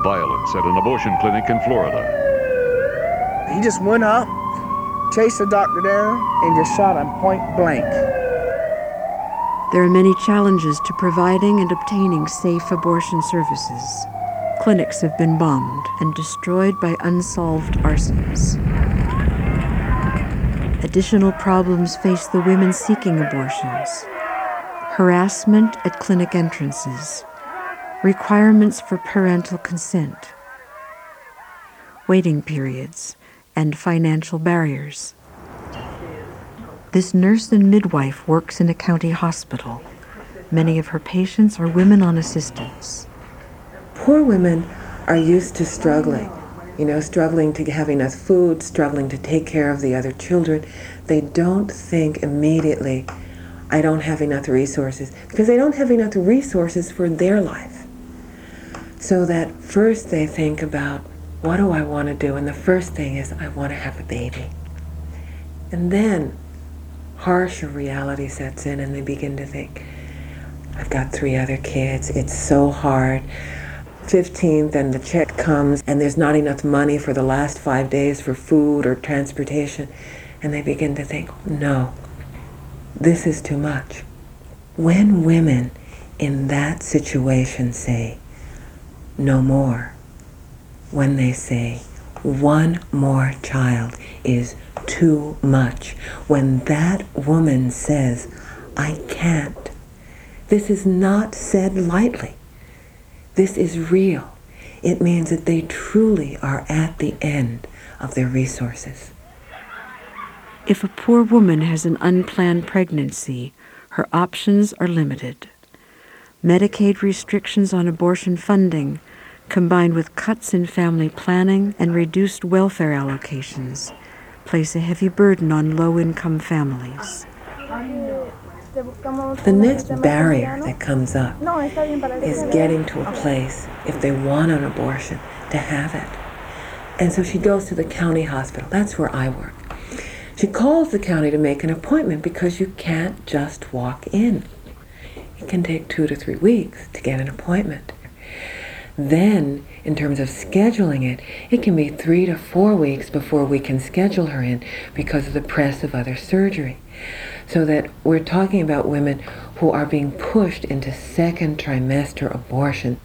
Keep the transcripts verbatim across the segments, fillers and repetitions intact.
violence at an abortion clinic in Florida. He just went up, chased the doctor down, and just shot him point blank. There are many challenges to providing and obtaining safe abortion services. Clinics have been bombed and destroyed by unsolved arsons. Additional problems face the women seeking abortions. Harassment at clinic entrances, requirements for parental consent, waiting periods, and financial barriers. This nurse and midwife works in a county hospital. Many of her patients are women on assistance. Poor women are used to struggling, you know, struggling to have enough food, struggling to take care of the other children. They don't think immediately, I don't have enough resources, because they don't have enough resources for their life. So that first they think about, what do I want to do? And the first thing is, I want to have a baby. And then harsher reality sets in and they begin to think, I've got three other kids, it's so hard. fifteenth and the check comes and there's not enough money for the last five days for food or transportation. And they begin to think, no, this is too much. When women in that situation say, no more, when they say, one more child is too much, when that woman says, I can't, this is not said lightly. This is real. It means that they truly are at the end of their resources. If a poor woman has an unplanned pregnancy, her options are limited. Medicaid restrictions on abortion funding, combined with cuts in family planning and reduced welfare allocations, place a heavy burden on low-income families. The next barrier that comes up is getting to a place, if they want an abortion, to have it. And so she goes to the county hospital. That's where I work. She calls the county to make an appointment because you can't just walk in. It can take two to three weeks to get an appointment. Then, in terms of scheduling it, it can be three to four weeks before we can schedule her in because of the press of other surgery. So that we're talking about women who are being pushed into second trimester abortion.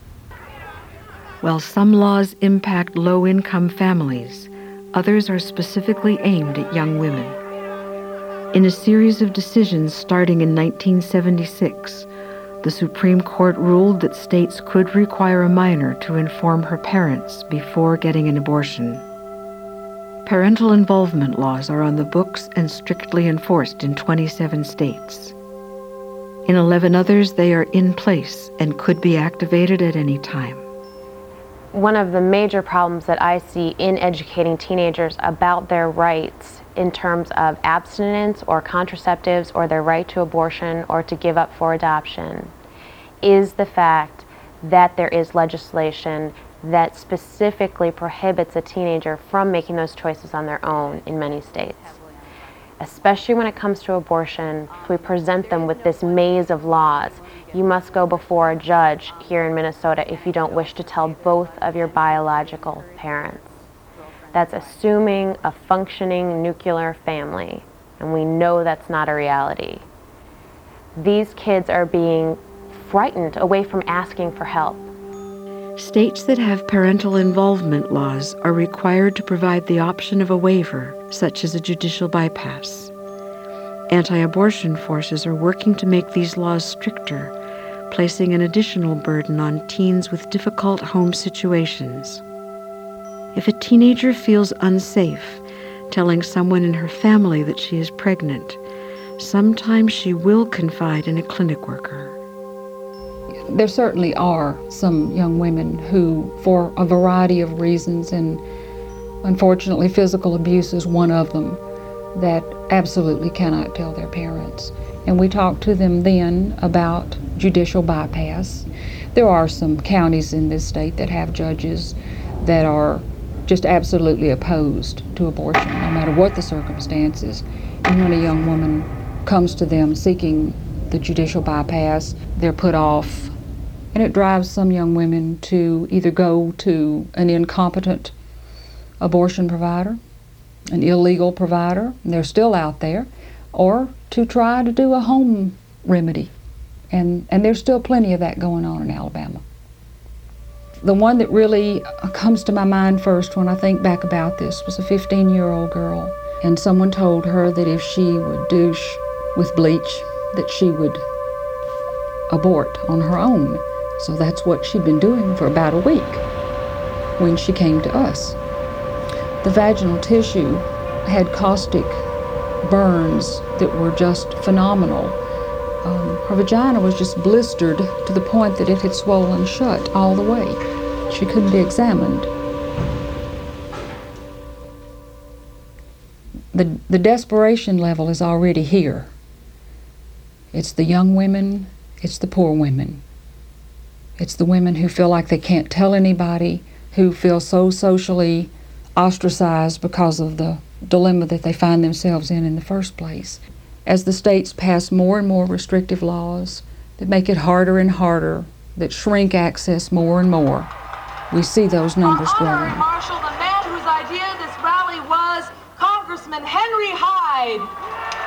While some laws impact low-income families, others are specifically aimed at young women. In a series of decisions starting in nineteen seventy-six, the Supreme Court ruled that states could require a minor to inform her parents before getting an abortion. Parental involvement laws are on the books and strictly enforced in twenty-seven states. In eleven others, they are in place and could be activated at any time. One of the major problems that I see in educating teenagers about their rights in terms of abstinence or contraceptives or their right to abortion or to give up for adoption is the fact that there is legislation that specifically prohibits a teenager from making those choices on their own in many states. Especially when it comes to abortion, we present them with this maze of laws. You must go before a judge here in Minnesota if you don't wish to tell both of your biological parents. That's assuming a functioning nuclear family, and we know that's not a reality. These kids are being frightened away from asking for help. States that have parental involvement laws are required to provide the option of a waiver, such as a judicial bypass. Anti-abortion forces are working to make these laws stricter, placing an additional burden on teens with difficult home situations. If a teenager feels unsafe telling someone in her family that she is pregnant, sometimes she will confide in a clinic worker. There certainly are some young women who, for a variety of reasons, and unfortunately physical abuse is one of them, that absolutely cannot tell their parents. And we talk to them then about judicial bypass. There are some counties in this state that have judges that are just absolutely opposed to abortion, no matter what the circumstances. And when a young woman comes to them seeking the judicial bypass, they're put off And it drives some young women to either go to an incompetent abortion provider, an illegal provider, and they're still out there, or to try to do a home remedy. And, and there's still plenty of that going on in Alabama. The one that really comes to my mind first when I think back about this was a fifteen-year-old girl, and someone told her that if she would douche with bleach, that she would abort on her own. So that's what she'd been doing for about a week when she came to us. The vaginal tissue had caustic burns that were just phenomenal. Um, her vagina was just blistered to the point that it had swollen shut all the way. She couldn't be examined. The, the desperation level is already here. It's the young women, it's the poor women. It's the women who feel like they can't tell anybody, who feel so socially ostracized because of the dilemma that they find themselves in in the first place. As the states pass more and more restrictive laws that make it harder and harder, that shrink access more and more, we see those numbers growing. Marshal, the man whose idea this rally was, Congressman Henry Hyde.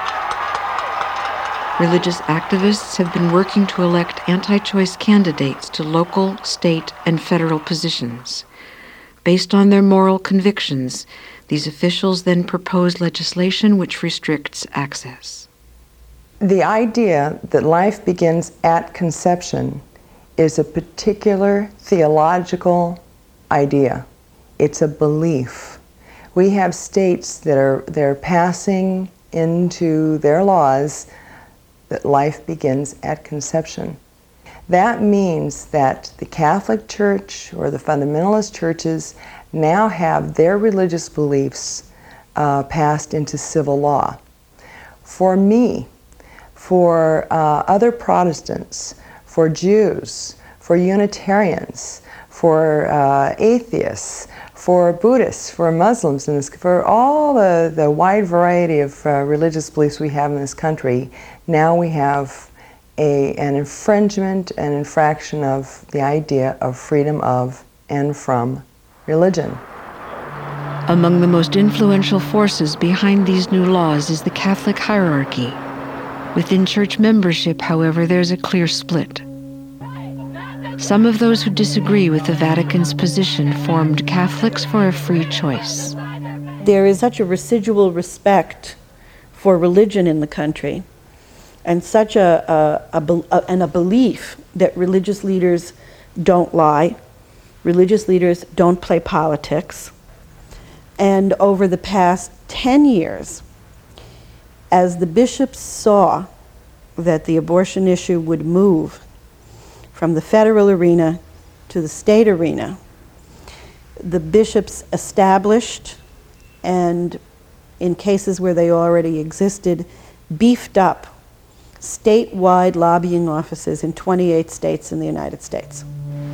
Religious activists have been working to elect anti-choice candidates to local, state, and federal positions. Based on their moral convictions, these officials then propose legislation which restricts access. The idea that life begins at conception is a particular theological idea. It's a belief. We have states that are they're passing into their laws that life begins at conception. That means that the Catholic Church or the fundamentalist churches now have their religious beliefs uh, passed into civil law. For me, for uh, other Protestants, for Jews, for Unitarians, for uh, atheists, for Buddhists, for Muslims, and for all the, the wide variety of uh, religious beliefs we have in this country, now we have a, an infringement, an infraction of the idea of freedom of and from religion. Among the most influential forces behind these new laws is the Catholic hierarchy. Within church membership, however, there's a clear split. Some of those who disagree with the Vatican's position formed Catholics for a Free Choice. There is such a residual respect for religion in the country, and such a, a, a, a, and a belief that religious leaders don't lie, religious leaders don't play politics. And over the past ten years, as the bishops saw that the abortion issue would move from the federal arena to the state arena, the bishops established, and in cases where they already existed, beefed up statewide lobbying offices in twenty-eight states in the United States.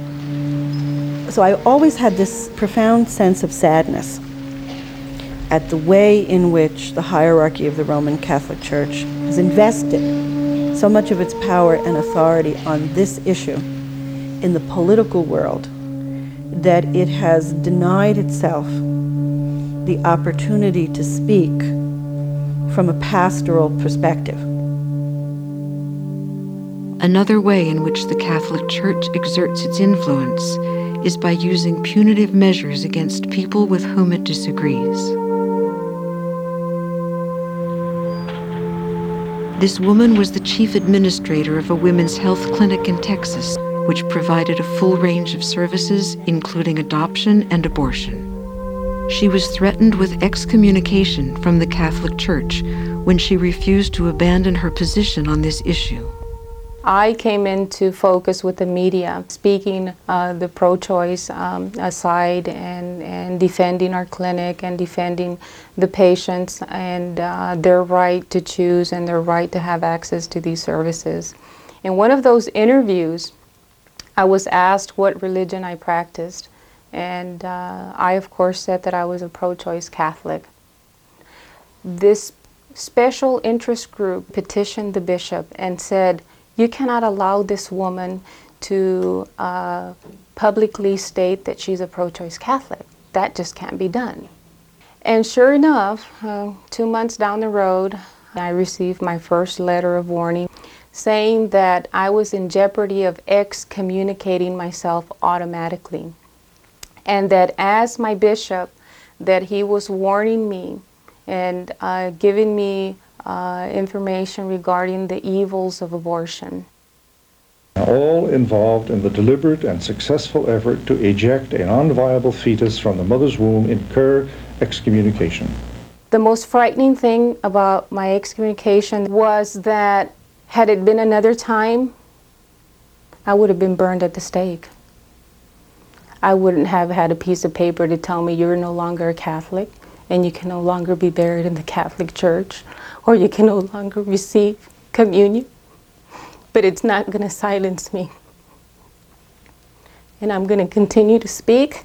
So I always had this profound sense of sadness at the way in which the hierarchy of the Roman Catholic Church has invested so much of its power and authority on this issue in the political world that it has denied itself the opportunity to speak from a pastoral perspective. Another way in which the Catholic Church exerts its influence is by using punitive measures against people with whom it disagrees. This woman was the chief administrator of a women's health clinic in Texas, which provided a full range of services, including adoption and abortion. She was threatened with excommunication from the Catholic Church when she refused to abandon her position on this issue. I came into focus with the media, speaking uh, the pro-choice um, aside and, and defending our clinic and defending the patients and uh, their right to choose and their right to have access to these services. In one of those interviews, I was asked what religion I practiced, and uh, I of course said that I was a pro-choice Catholic. This special interest group petitioned the bishop and said, "You cannot allow this woman to uh, publicly state that she's a pro-choice Catholic. That just can't be done. And sure enough, uh, two months down the road, I received my first letter of warning saying that I was in jeopardy of excommunicating myself automatically. And that as my bishop, that he was warning me and uh, giving me uh, information regarding the evils of abortion. All involved in the deliberate and successful effort to eject a non-viable fetus from the mother's womb incur excommunication. The most frightening thing about my excommunication was that had it been another time, I would have been burned at the stake. I wouldn't have had a piece of paper to tell me you're no longer a Catholic and you can no longer be buried in the Catholic Church or you can no longer receive communion. But it's not going to silence me. And I'm going to continue to speak.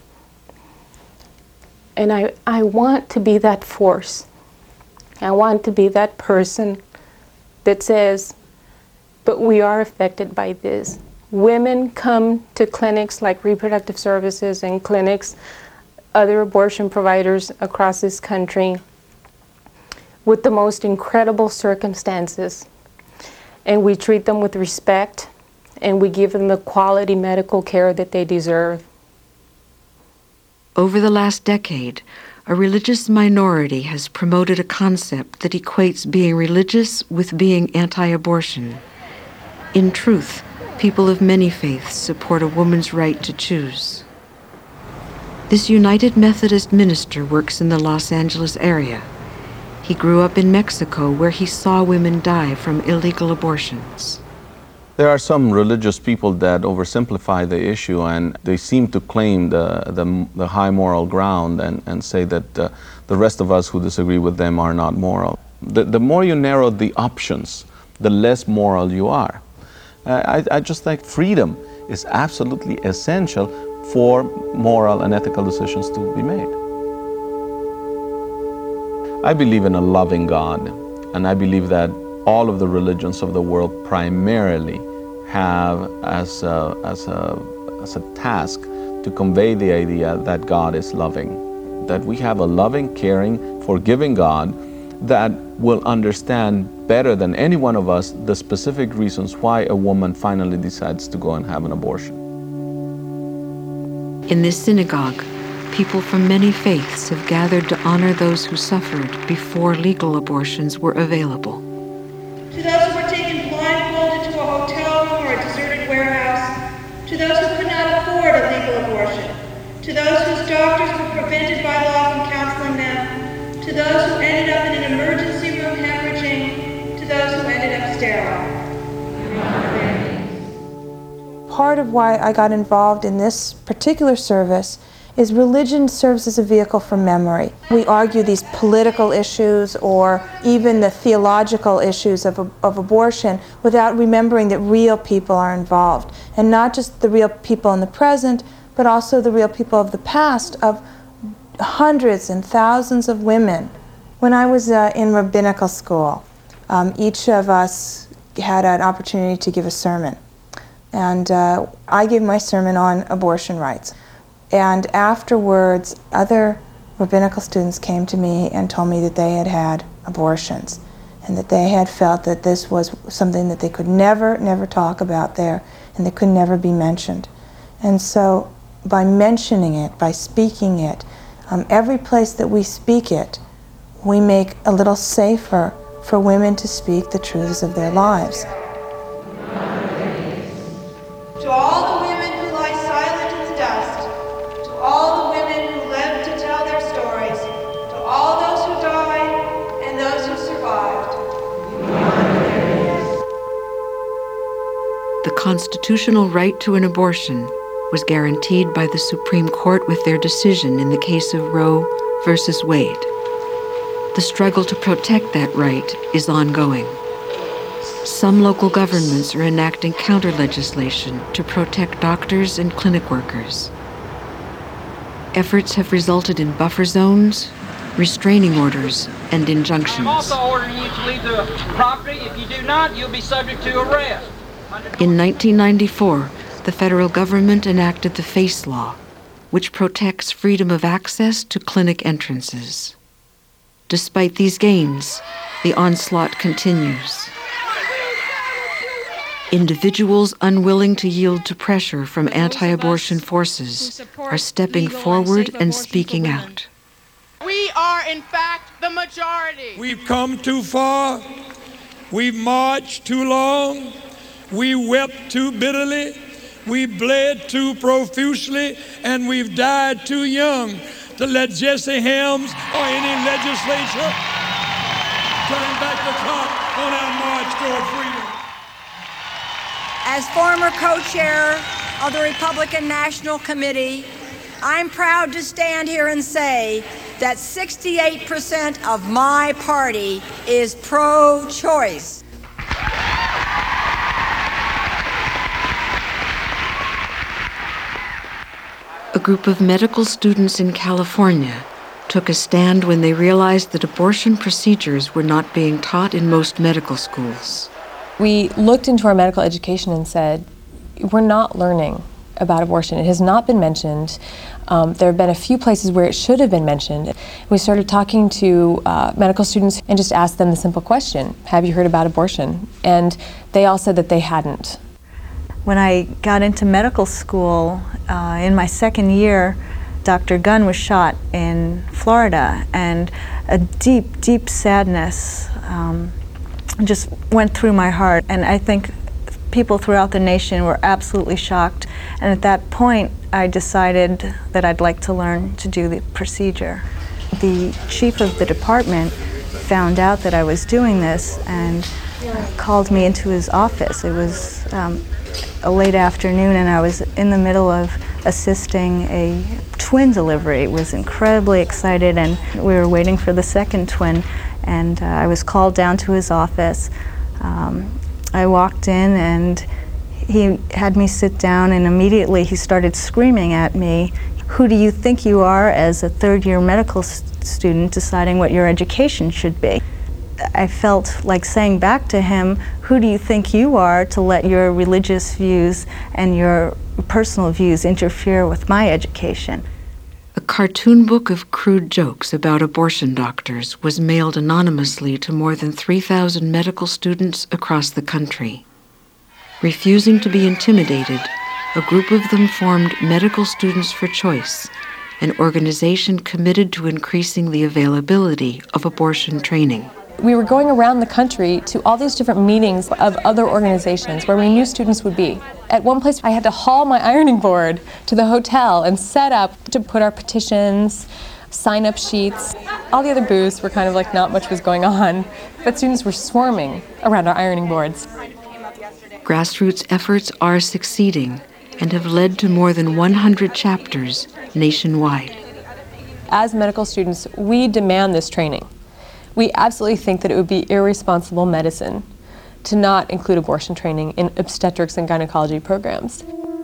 And I, I want to be that force. I want to be that person that says, but we are affected by this. Women come to clinics like reproductive services and clinics, other abortion providers across this country with the most incredible circumstances. And we treat them with respect and we give them the quality medical care that they deserve. Over the last decade, a religious minority has promoted a concept that equates being religious with being anti-abortion. In truth, people of many faiths support a woman's right to choose. This United Methodist minister works in the Los Angeles area. He grew up in Mexico, where he saw women die from illegal abortions. There are some religious people that oversimplify the issue and they seem to claim the, the, the high moral ground and, and say that uh, the rest of us who disagree with them are not moral. The, the more you narrow the options, the less moral you are. Uh, I, I just think freedom is absolutely essential for moral and ethical decisions to be made. I believe in a loving God, and I believe that all of the religions of the world primarily have as a, as a, as a task to convey the idea that God is loving, that we have a loving, caring, forgiving God that will understand better than any one of us the specific reasons why a woman finally decides to go and have an abortion. In this synagogue, people from many faiths have gathered to honor those who suffered before legal abortions were available. To those who were taken blindfolded to a hotel room or a deserted warehouse, to those who could not afford a legal abortion, to those whose doctors were prevented by law from counseling them, to those who ended up in an emergency room hemorrhaging, to those who ended up sterile. Part of why I got involved in this particular service is religion serves as a vehicle for memory. We argue these political issues or even the theological issues of, of abortion without remembering that real people are involved. And not just the real people in the present, but also the real people of the past, of hundreds and thousands of women. When I was uh, in rabbinical school, um, each of us had an opportunity to give a sermon. And uh, I gave my sermon on abortion rights. And afterwards, other rabbinical students came to me and told me that they had had abortions and that they had felt that this was something that they could never, never talk about there and that could never be mentioned. And so by mentioning it, by speaking it, um, every place that we speak it, we make a little safer for women to speak the truths of their lives. To all the women who lie silent in the dust, to all the women who live to tell their stories, to all those who died and those who survived. The constitutional right to an abortion was guaranteed by the Supreme Court with their decision in the case of Roe versus Wade. The struggle to protect that right is ongoing. Some local governments are enacting counter-legislation to protect doctors and clinic workers. Efforts have resulted in buffer zones, restraining orders, and injunctions. I'm also ordering you to leave the property. If you do not, you'll be subject to arrest. In nineteen ninety-four, the federal government enacted the FACE law, which protects freedom of access to clinic entrances. Despite these gains, the onslaught continues. Individuals unwilling to yield to pressure from anti-abortion forces are stepping forward and speaking out. We are, in fact, the majority. We've come too far. We've marched too long. We wept too bitterly. We bled too profusely. And we've died too young to let Jesse Helms or any legislature turn back the clock on our march toward freedom. As former co-chair of the Republican National Committee, I'm proud to stand here and say that sixty-eight percent of my party is pro-choice. A group of medical students in California took a stand when they realized that abortion procedures were not being taught in most medical schools. We looked into our medical education and said, we're not learning about abortion. It has not been mentioned. Um, there have been a few places where it should have been mentioned. We started talking to uh, medical students and just asked them the simple question, have you heard about abortion? And they all said that they hadn't. When I got into medical school, uh, in my second year, Doctor Gunn was shot in Florida, and a deep, deep sadness um, just went through my heart. And I think people throughout the nation were absolutely shocked. And at that point, I decided that I'd like to learn to do the procedure. The chief of the department found out that I was doing this and called me into his office. It was um, a late afternoon, and I was in the middle of assisting a twin delivery. I was incredibly excited, and we were waiting for the second twin, and uh, I was called down to his office. Um, I walked in, and he had me sit down, and immediately he started screaming at me, "Who do you think you are as a third-year medical st- student deciding what your education should be?" I felt like saying back to him, "Who do you think you are to let your religious views and your personal views interfere with my education?" A cartoon book of crude jokes about abortion doctors was mailed anonymously to more than three thousand medical students across the country. Refusing to be intimidated, a group of them formed Medical Students for Choice, an organization committed to increasing the availability of abortion training. We were going around the country to all these different meetings of other organizations where we knew students would be. At one place, I had to haul my ironing board to the hotel and set up to put our petitions, sign-up sheets. All the other booths were kind of like not much was going on, but students were swarming around our ironing boards. Grassroots efforts are succeeding and have led to more than one hundred chapters nationwide. As medical students, we demand this training. We absolutely think that it would be irresponsible medicine to not include abortion training in obstetrics and gynecology programs.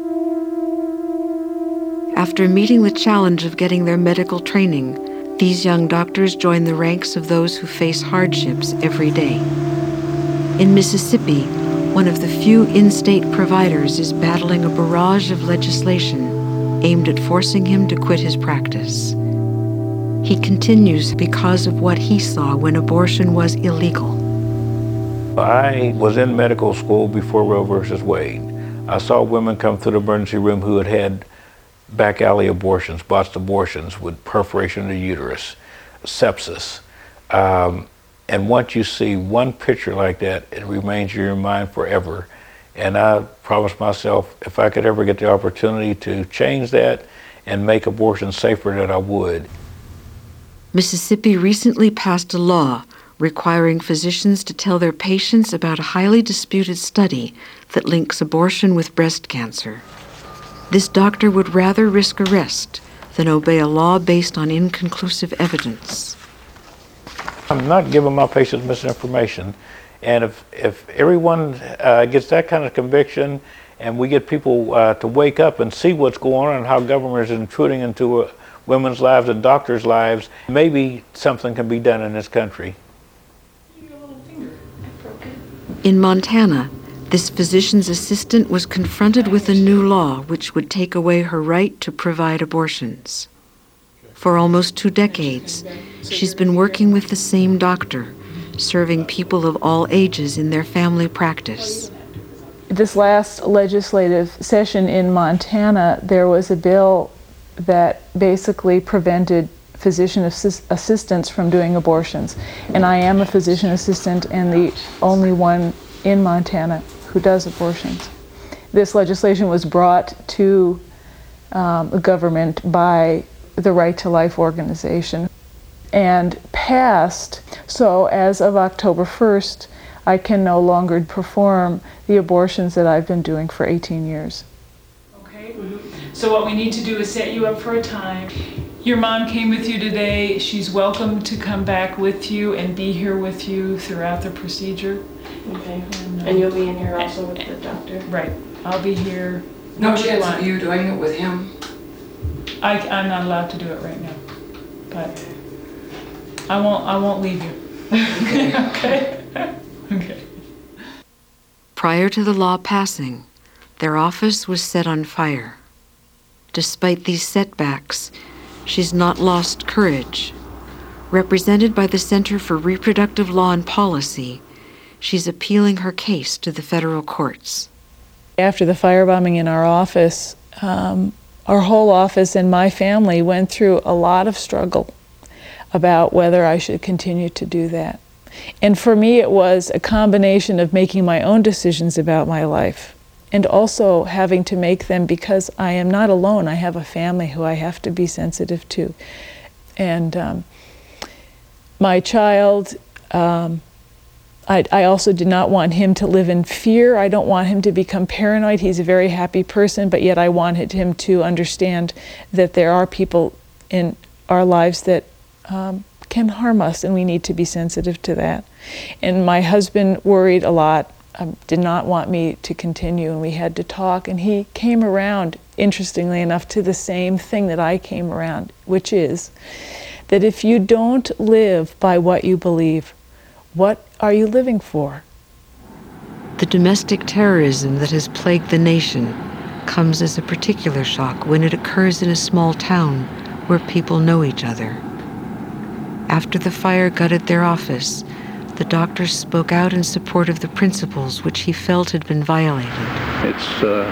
After meeting the challenge of getting their medical training, these young doctors join the ranks of those who face hardships every day. In Mississippi, one of the few in-state providers is battling a barrage of legislation aimed at forcing him to quit his practice. He continues because of what he saw when abortion was illegal. I was in medical school before Roe versus Wade. I saw women come through the emergency room who had had back alley abortions, botched abortions with perforation of the uterus, sepsis. Um, and once you see one picture like that, it remains in your mind forever. And I promised myself, if I could ever get the opportunity to change that and make abortion safer, that I would. Mississippi recently passed a law requiring physicians to tell their patients about a highly disputed study that links abortion with breast cancer. This doctor would rather risk arrest than obey a law based on inconclusive evidence. I'm not giving my patients misinformation. And if, if everyone uh, gets that kind of conviction and we get people uh, to wake up and see what's going on and how government is intruding into uh, women's lives and doctors' lives, maybe something can be done in this country. In Montana, This physician's assistant was confronted with a new law which would take away her right to provide abortions. For almost two decades, she's been working with the same doctor, serving people of all ages in their family practice. This last legislative session in Montana, there was a bill that basically prevented physician assist assistants from doing abortions. And I am a physician assistant and the only one in Montana who does abortions. This legislation was brought to um, the government by the Right to Life organization and passed. So as of October first, I can no longer perform the abortions that I've been doing for eighteen years. Okay, so what we need to do is set you up for a time. Your mom came with you today. She's welcome to come back with you and be here with you throughout the procedure. Okay, and, uh, and you'll be in here also with the doctor? Right, I'll be here. No chance of you doing it with him? I, I'm not allowed to do it right now, but I won't, I won't leave you. Okay. Okay. Prior to the law passing, their office was set on fire. Despite these setbacks, she's not lost courage. Represented by the Center for Reproductive Law and Policy, she's appealing her case to the federal courts. After the firebombing in our office, um, our whole office and my family went through a lot of struggle about whether I should continue to do that. And for me, it was a combination of making my own decisions about my life and also having to make them because I am not alone. I have a family who I have to be sensitive to. And um, my child, um, I, I also did not want him to live in fear. I don't want him to become paranoid. He's a very happy person, but yet I wanted him to understand that there are people in our lives that um, can harm us, and we need to be sensitive to that. And my husband worried a lot, um, did not want me to continue, and we had to talk, and he came around, interestingly enough, to the same thing that I came around, which is that if you don't live by what you believe, what are you living for? The domestic terrorism that has plagued the nation comes as a particular shock when it occurs in a small town where people know each other. After the fire gutted their office, the doctor spoke out in support of the principles which he felt had been violated. It's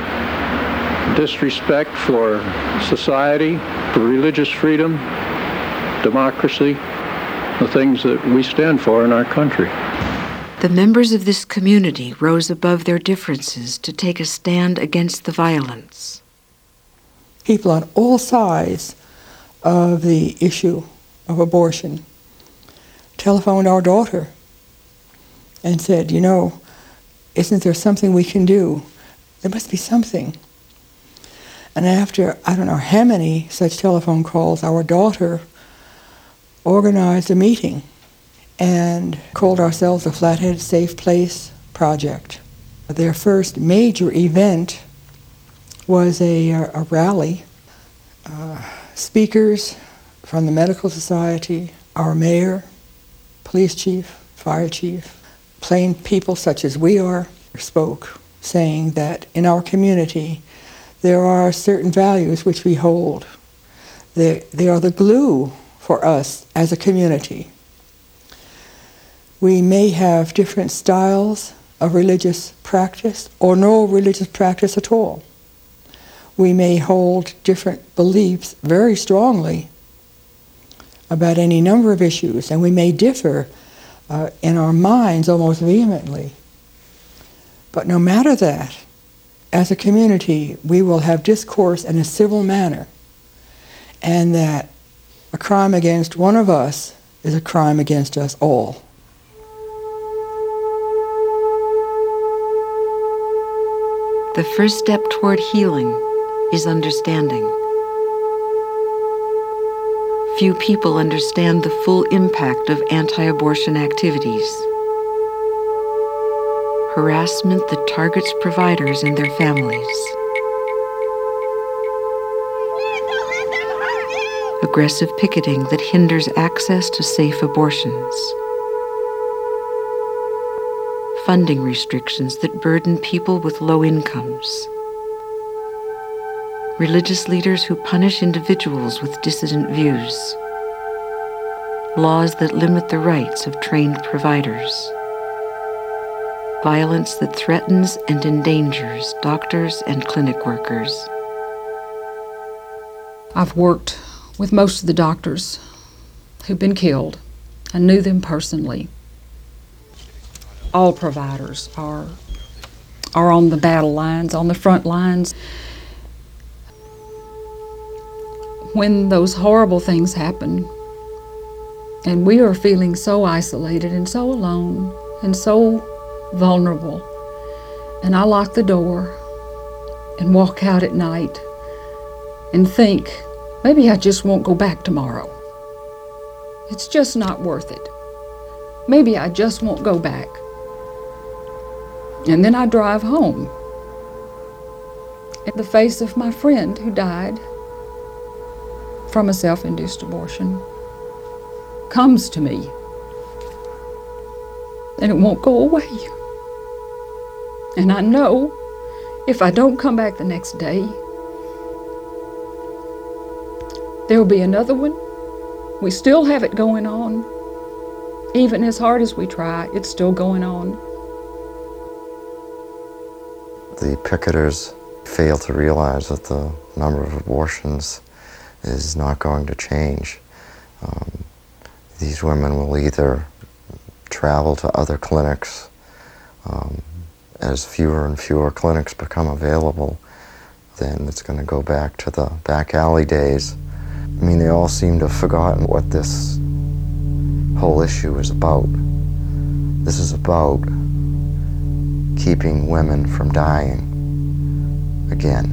uh, disrespect for society, for religious freedom, democracy, the things that we stand for in our country. The members of this community rose above their differences to take a stand against the violence. People on all sides of the issue of abortion telephoned our daughter and said, you know, isn't there something we can do? There must be something. And after, I don't know how many such telephone calls, our daughter organized a meeting and called ourselves the Flathead Safe Place Project. Their first major event was a, a rally. Uh, speakers from the Medical Society, our mayor, police chief, fire chief, plain people such as we are, spoke, saying that in our community there are certain values which we hold. They, they are the glue for us as a community. We may have different styles of religious practice or no religious practice at all. We may hold different beliefs very strongly about any number of issues, and we may differ uh, in our minds almost vehemently. But no matter that, as a community, we will have discourse in a civil manner, and that a crime against one of us is a crime against us all. The first step toward healing is understanding. Few people understand the full impact of anti-abortion activities. Harassment that targets providers and their families. Aggressive picketing that hinders access to safe abortions. funding restrictions that burden people with low incomes. Religious leaders who punish individuals with dissident views. Laws that limit the rights of trained providers. Violence that threatens and endangers doctors and clinic workers. I've worked with most of the doctors who've been killed. I knew them personally. All providers are, are on the battle lines, on the front lines. When those horrible things happen, and we are feeling so isolated and so alone and so vulnerable, and I lock the door and walk out at night and think, maybe I just won't go back tomorrow. It's just not worth it. Maybe I just won't go back. And then I drive home. And the face of my friend who died from a self-induced abortion comes to me. And it won't go away. And I know if I don't come back the next day, there will be another one. We still have it going on. Even as hard as we try, it's still going on. The picketers fail to realize that the number of abortions is not going to change. Um, these women will either travel to other clinics. Um, as fewer and fewer clinics become available, then it's going to go back to the back alley days. I mean, they all seem to have forgotten what this whole issue is about. This is about keeping women from dying again.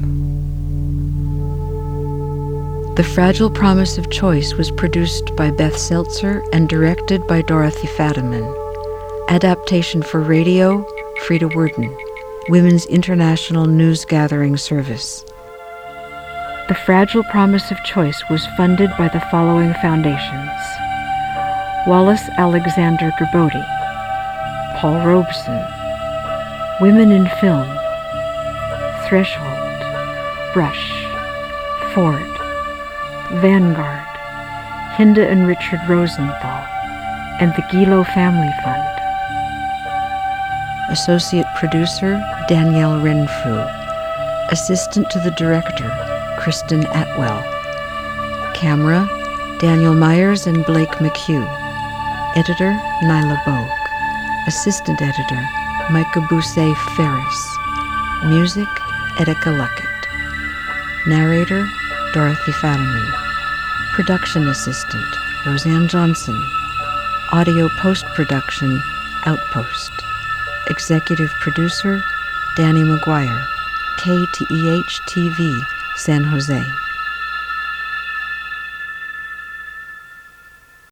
The Fragile Promise of Choice was produced by Beth Seltzer and directed by Dorothy Fadiman. Adaptation for radio, Frida Worden, Women's International News Gathering Service. The Fragile Promise of Choice was funded by the following foundations: Wallace Alexander Gerbode, Paul Robeson, Women in Film, Threshold, Brush, Ford, Vanguard, Hinda and Richard Rosenthal, and the Gilo Family Fund. Associate Producer, Danielle Renfrew. Assistant to the Director, Kristen Atwell. Camera, Daniel Myers and Blake McHugh. Editor, Nyla Bogue. Assistant Editor, Micah Bousset Ferris. Music, Etika Luckett. Narrator, Dorothy Fadiman. Production Assistant, Roseanne Johnson. Audio Post-Production, Outpost. Executive Producer, Danny McGuire. K T E H T V, San Jose.